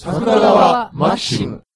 桜川マキシム。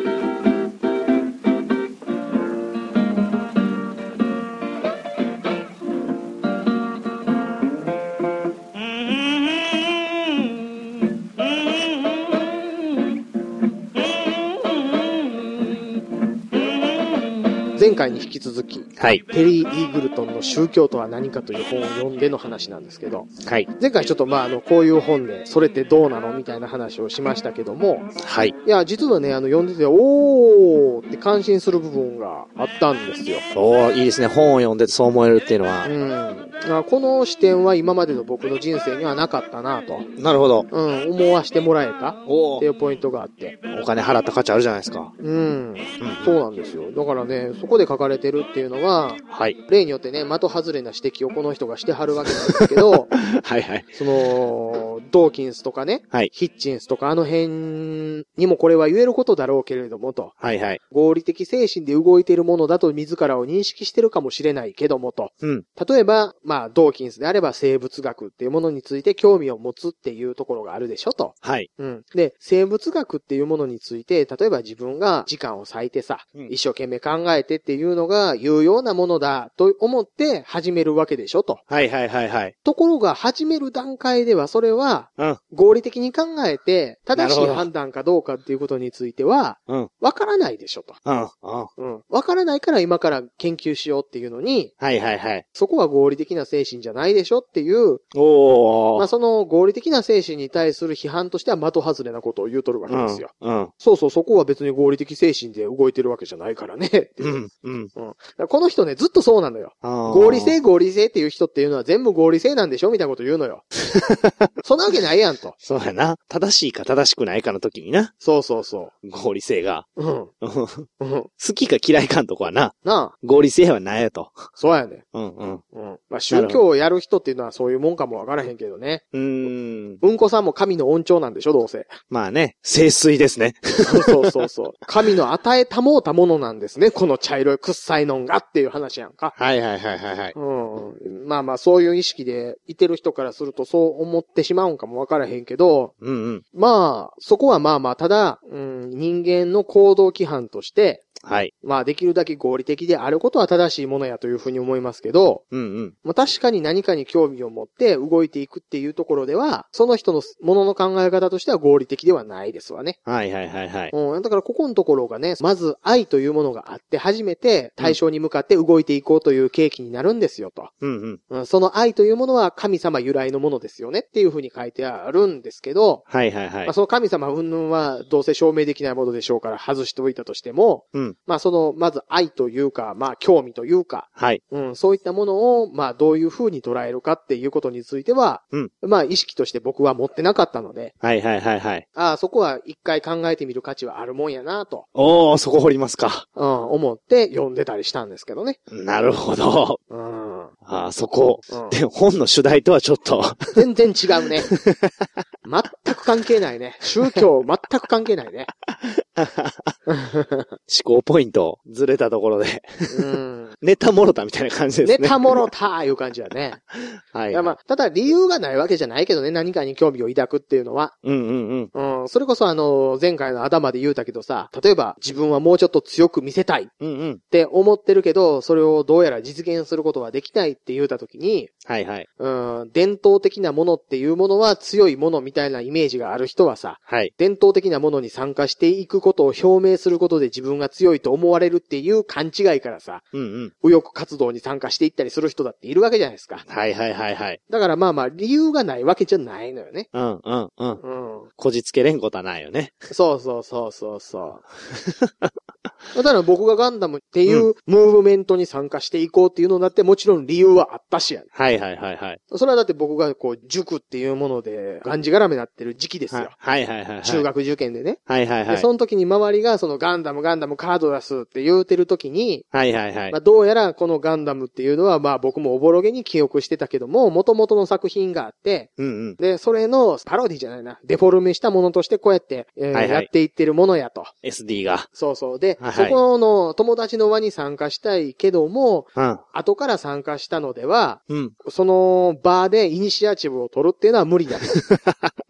前回に引き続き、 はい。 テリー・イーグルトンの宗教とは何かという本を読んでの話なんですけど、 はい。 前回ちょっとこういう本で、それってどうなのみたいな話をしましたけども、 はい。 いや、実はね、読んでて、おーって感心する部分があったんですよ。 いいですね。本を読んでてそう思えるっていうのは。 この視点は今までの僕の人生にはなかったなと。 なるほど。 思わしてもらえたっていうポイントがあって。 お金払った価値あるじゃないですか。 そうなんですよ。だからね、そこで書かれてるっていうのは、 はい。 例によってね、的外れな指摘をこの人がしてはるわけなんですけど、 はいはい。 ドーキンスとかね、 はい。 ヒッチンスとかあの辺にもこれは言えることだろうけれどもと。 はいはい。 合理的精神で動いているものだと自らを認識してるかもしれないけどもと。例えば、ドーキンスであれば生物学っていうものについて興味を持つっていうところがあるでしょと。 はい。 で、生物学っていうものについて、例えば自分が時間を割いてさ、一生懸命考えてっていうのが有用なものだと思って始めるわけでしょと。 はいはいはいはい。 ところが始める段階ではそれは、合理的に考えて正しい判断かどうかっていうことについては、わからないでしょと。わからないから今から研究しようっていうのに、 はいはいはい。 そこは合理的な精神じゃないでしょっていう、その合理的な精神に対する批判としては的外れなことを言うとるわけですよ。そうそう、そこは別に合理的精神で動いてるわけじゃないからね。この人ね、ずっとそうなのよ。合理性っていう人っていうのは全部合理性なんでしょみたいなこと言うのよ。そんなわけないやんと。 そうやな。正しいか正しくないかの時にな。 そうそうそう。 合理性が。好きか嫌いかのとこはな。 なあ。 合理性はないやと。 そうやね。宗教をやる人っていうのはそういうもんかもわからへんけどね。うんこさんも神の恩寵なんでしょどうせ。 まあね、聖水ですね。 そうそうそう。神の与えたもうたものなんですね。この茶色い臭いのんがっていう話やんか。 はいはいはいはいはい。 そういう意識でいてる人からするとそう思ってしまうんかもわからへんけど、そこはただ、人間の行動規範として、 はい。 できるだけ合理的であることは正しいものやというふうに思いますけど、確かに何かに興味を持って動いていくっていうところでは、その人のものの考え方としては合理的ではないですわね。 はいはいはいはい。 だからここのところがね、まず愛というものがあって初めて対象に向かって動いていこうという契機になるんですよと。その愛というものは神様由来のものですよねっていうふうに書いてあるんですけど、 はいはいはい。 その神様云々はどうせ証明できないものでしょうから外しておいたとしても、まず愛というか、興味というか、そういったものを、どういう風に捉えるかっていうことについては、意識として僕は持ってなかったので、そこは一回考えてみる価値はあるもんやなと。 そこ掘りますか。 思って読んでたりしたんですけどね。 なるほど。そこ。で、本の主題とはちょっと。 全然違うね。全く関係ないね。宗教全く関係ないね。 思考ポイントずれたところで。ネタもろたみたいな感じですね。 ネタもろたーいう感じだね。はい。ただ理由がないわけじゃないけどね、何かに興味を抱くっていうのは。それこそ前回の頭で言うたけどさ、例えば自分はもうちょっと強く見せたいって思ってるけど、それをどうやら実現することはできないって言うたときに、伝統的なものっていうものは強いものみたいなイメージがある人はさ、伝統的なものに参加していくことを表明することで自分が強いと思われるっていう勘違いからさ、右翼活動に参加していったりする人だっているわけじゃないですか。だから理由がないわけじゃないのよね。 こじつけれんことはないよね。 そうそうそうそうそう。だから僕がガンダムっていうムーブメントに参加していこうっていうのだってもちろん理由はあったしやね。それはだって僕が塾っていうものでがんじがらめになってる時期ですよ。中学受験でね。でその時に周りがそのガンダムカード出すって言うてる時に、どうやらこのガンダムっていうのは僕もおぼろげに記憶してたけども、元々の作品があって、で、それのパロディじゃないな、デフォルメしたものとしてこうやって、やっていってるものやと。 SD が。 そうそう。で、そこの友達の輪に参加したいけども、後から参加したのでは、その場でイニシアチブを取るっていうのは無理だと。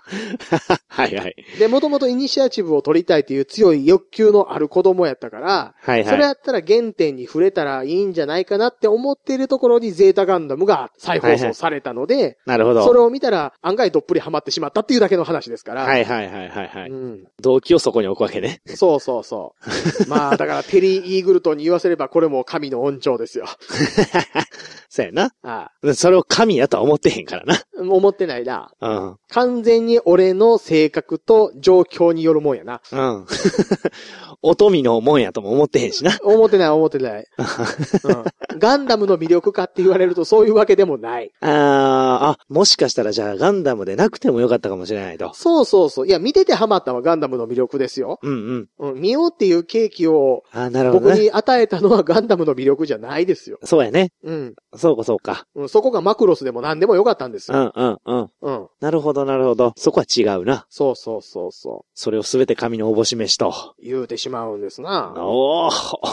はいはい。 で、もともとイニシアチブを取りたいという強い欲求のある子供やったから、はいはい。それやったら原点に触れたらいいんじゃないかなって思っているところにゼータガンダムが再放送されたので、はいはい、 なるほど。 それを見たら案外どっぷりハマってしまったっていうだけの話ですから。 はいはいはいはいはい。うん。動機をそこに置くわけね。 そうそうそう。まあだからテリー・イーグルトンに言わせればこれも神の恩寵ですよ。 そうやな。ああ。それを神やとは思ってへんからな。 思ってないな。 うん。 完全に俺の性格と状況によるもんやな。 うん。お富のもんやとも思ってへんしな。 思ってない。うん。ガンダムの魅力かって言われるとそういうわけでもない。 もしかしたらじゃあガンダムでなくてもよかったかもしれないと。 そうそうそう。いや、見ててハマったのはガンダムの魅力ですよ。 うんうん。 見ようっていう契機を、 なるほどね、 僕に与えたのはガンダムの魅力じゃないですよ。 そうやね。 うん。 そうかそうか。 そこがマクロスでも何でもよかったんですよ。 うん。なるほどなるほど。そこは違うな。 そうそうそうそう。 それをすべて神のおぼし飯と。 言うてしまうんですな。 おー。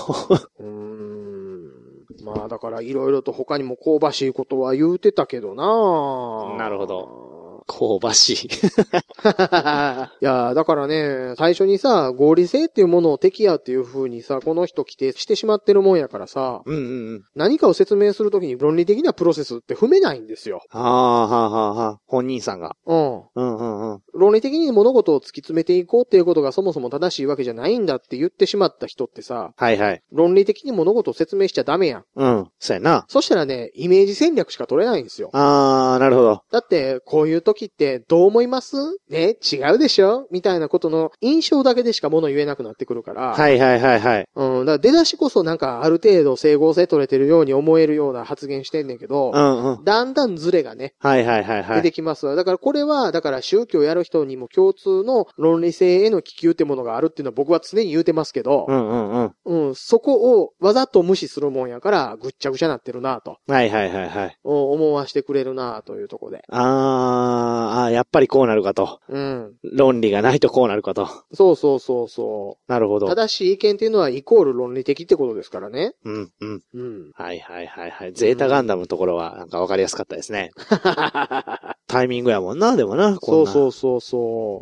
まあだからいろいろと他にも香ばしいことは言うてたけどな。 なるほど。香ばしい。いや、だからね、最初にさ、合理性っていうものを敵やっていう風にさ、この人規定してしまってるもんやからさ、何かを説明するときに論理的なプロセスって踏めないんですよ。 本人さんが。 論理的に物事を突き詰めていこうっていうことがそもそも正しいわけじゃないんだって言ってしまった人ってさ、 はいはい。 論理的に物事を説明しちゃダメやん。 そうやな。 そしたらね、イメージ戦略しか取れないんですよ。 なるほど。 だって、こういう時ってどう思いますね、違うでしょみたいなことの印象だけでしか物言えなくなってくるから。 はい。 だから出だしこそなんかある程度整合性取れてるように思えるような発言してんねんけど、だんだんズレがね、出てきますわ。だからこれは、宗教やる人にも共通の論理性への気球ってものがあるっていうのは僕は常に言うてますけど、そこをわざと無視するもんやからぐっちゃぐちゃなってるなと。思わしてくれるなというところで。 やっぱりこうなるかと。論理がないとこうなるかと。 そう。 なるほど。 正しい意見っていうのはイコール論理的ってことですからね。 はい。ゼータガンダムのところはなんかわかりやすかったですね。タイミングやもんな、でもな。 そう。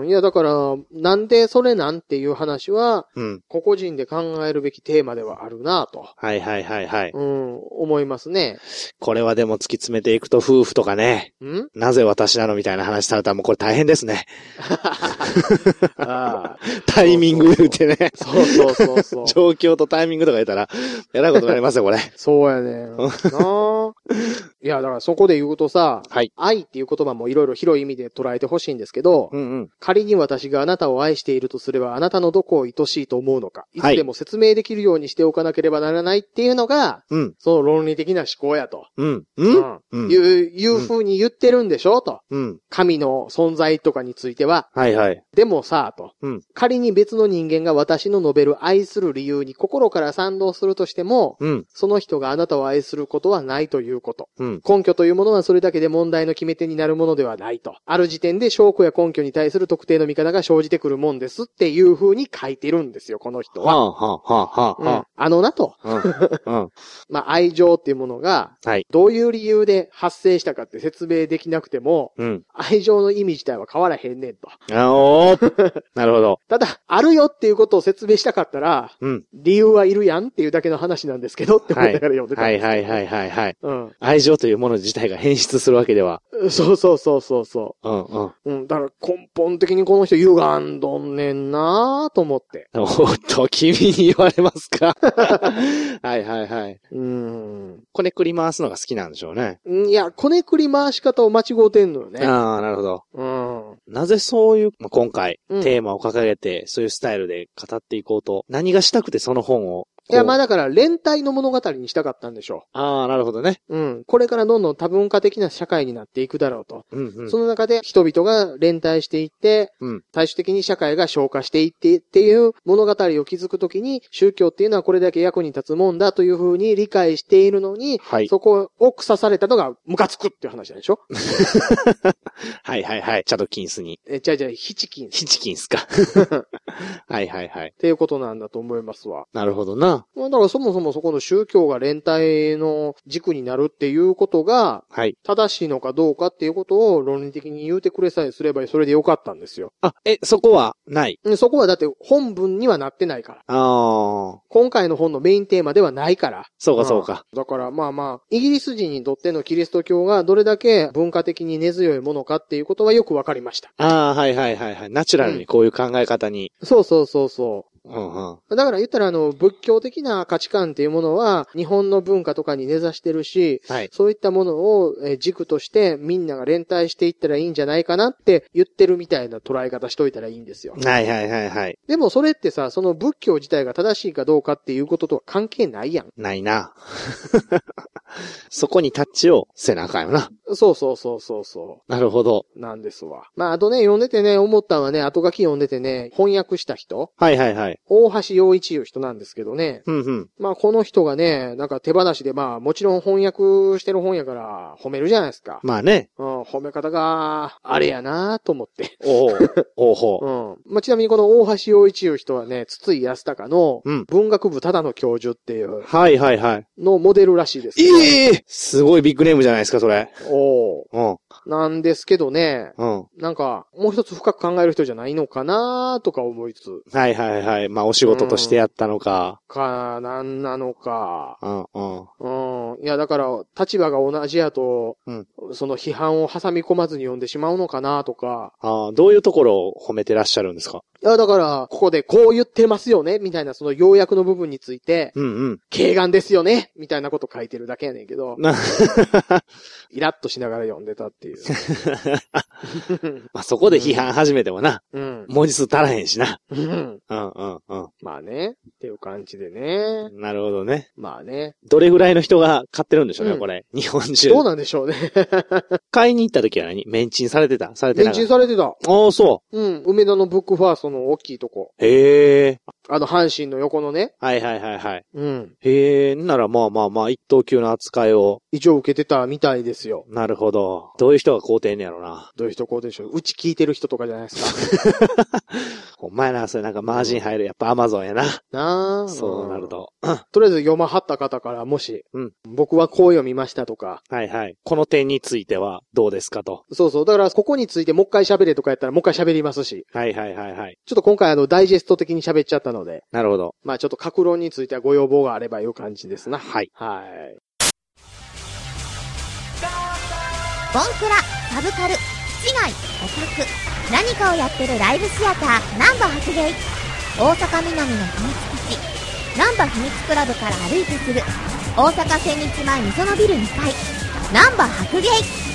いや、だから、なんでそれなんていう話は、個々人で考えるべきテーマではあるなと。思いますね。 これはでも突き詰めていくと夫婦とかね。なぜ私なのみたいな話されたらもうこれ大変ですね。タイミング言うてね。 そう。 状況とタイミングとか言ったら、えらいことになりますよ、これ。 そうやね。いや、だからそこで言うとさ、愛っていう言葉もいろいろ広い意味で捉えてほしいんですけど、仮に私があなたを愛しているとすれば、あなたのどこを愛しいと思うのか、いつでも説明できるようにしておかなければならないっていうのが、その論理的な思考やと。いう風に言ってるんでしょと。神の存在とかについては。でもさ、と。仮に別の人間が私の述べる愛する理由に心から賛同するとしても、その人があなたを愛することはないということ。根拠というものはそれだけで問題の決め手になるものではないと。ある時点で証拠や根拠に対する特定の見方が生じてくるもんですっていう風に書いてるんですよ、この人は。と。まあ、愛情っていうものが、どういう理由で発生したかって説明できなくても、愛情の意味自体は変わらへんねんと。 なるほど。 ただ、あるよっていうことを説明したかったら、理由はいるやんっていうだけの話なんですけどって思いながら読んでたんですけど。 愛情というもの自体が変質するわけでは。 そう。だから根本的にこの人歪んどんねんなと思って。 おっと、君に言われますか。こねくり回すのが好きなんでしょうね。 いや、こねくり回し方を間違うてんのよね。 なるほど。なぜそういう、今回、テーマを掲げて、そういうスタイルで語っていこうと、何がしたくてその本をいや、まあだから、連帯の物語にしたかったんでしょう。 なるほどね。 これからどんどん多文化的な社会になっていくだろうと。その中で人々が連帯していって、最終的に社会が消化していってっていう物語を築くときに、宗教っていうのはこれだけ役に立つもんだというふうに理解しているのに、そこを腐されたのがムカつくっていう話なんでしょ。 チャドキンスに。 ヒチキンス。 ヒチキンスか。 はいはいはい。 っていうことなんだと思いますわ。 なるほどな。 だからそもそもそこの宗教が連帯の軸になるっていうことが、 はい。 正しいのかどうかっていうことを論理的に言うてくれさえすればそれでよかったんですよ。 あ、そこはない。 そこはだって本文にはなってないから。 ああ。 今回の本のメインテーマではないから。 そうかそうか。 だからまあまあ、イギリス人にとってのキリスト教がどれだけ文化的に根強いものかっていうことはよくわかりました。 ああ、はいはいはいはい。ナチュラルにこういう考え方に。 そうそうそうそう。 うんうん、 だから言ったら仏教的な価値観っていうものは日本の文化とかに根ざしてるし、 はい、 そういったものを軸としてみんなが連帯していったらいいんじゃないかなって言ってるみたいな捉え方しといたらいいんですよ。 はいはいはいはい。 でもそれってさ、その仏教自体が正しいかどうかっていうこととは関係ないやん。 ないな。そこにタッチをせなあかんよな。 そうそうそうそうそう。 なるほど。 なんですわ。まああとね、読んでてね、思ったのはね、後書き読んでてね、翻訳した人。 はいはいはい。 大橋陽一いう人なんですけどね。 うんうん。 まあこの人がね、なんか手放しでまあもちろん翻訳してる本やから褒めるじゃないですか。 まあね。 うん、褒め方があれやなと思って。 おうほう。 うん。まあちなみにこの大橋陽一いう人はね、筒井康隆の文学部ただの教授っていう。 はいはいはい。 のモデルらしいです。 すごいビッグネームじゃないですか、それ。 おうん。 なんですけどね。 うん。 なんか、もう一つ深く考える人じゃないのかなとか思いつつ。 はいはいはい。まあお仕事としてやったのか。 なんなのか。 うん。 いや、だから、立場が同じやと、その批判を挟み込まずに読んでしまうのかなとか。 どういうところを褒めてらっしゃるんですか？ いや、だから、ここでこう言ってますよねみたいな、その要約の部分について、軽眼ですよねみたいなこと書いてるだけやねんけど、イラッとしながら読んでたっていう。 まあそこで批判始めてもな、文字数足らへんしな。 まあね、っていう感じでね。 なるほどね。 まあね。 どれぐらいの人が買ってるんでしょうね、これ。日本中。 どうなんでしょうね。 買いに行った時はメンチンされてた？されてなかった？ メンチンされてた。 ああ、そう。 梅田のブックファーストの大きいとこ。 へえ。 阪神の横のね。 はいはいはいはい。へえ、ならまあまあまあ、一等級の扱いを。 一応受けてたみたいですよ。 なるほど。どういう人が買うてんねやろな。 どういう人買うてんでしょう。うち聞いてる人とかじゃないですか。 お前な、それなんかマージン入る。やっぱアマゾンやな。 なあ。 そうなると。 とりあえず読まはった方からもし、僕はこう読みましたとか。 はいはい。この点についてはどうですかと。 そうそう。だからここについてもう一回喋れとかやったらもう一回喋りますし。 はいはいはいはい。 ちょっと今回ダイジェスト的に喋っちゃったので。 なるほど。 まあちょっと各論についてはご要望があればいう感じですな。 はい。 はい。 ボンクラ、サブカル、市街、オタク、何かをやってるライブシアター、ナンバ白芸。大阪南の秘密基地、ナンバ秘密クラブから歩いてすぐ、大阪千日前みそのビル2階、ナンバ白芸。